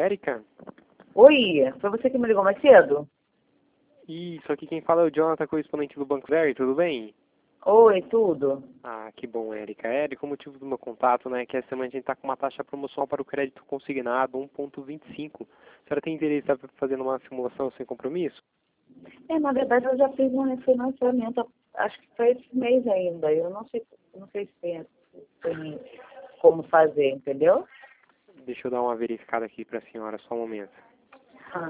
Érica? Oi, foi você que me ligou mais cedo? Isso, aqui quem fala é o Jonathan, correspondente do Banco Zero, tudo bem? Oi, tudo? Ah, que bom, Érica. Érica, o motivo do meu contato, né, é que essa semana a gente está com uma taxa promocional para o crédito consignado, 1,25. A senhora tem interesse em estar fazendo uma simulação sem compromisso? Na verdade eu já fiz um refinanciamento, acho que foi esse mês ainda. Eu não sei se tem como fazer, entendeu? Deixa eu dar uma verificada aqui para a senhora, só um momento. Ah,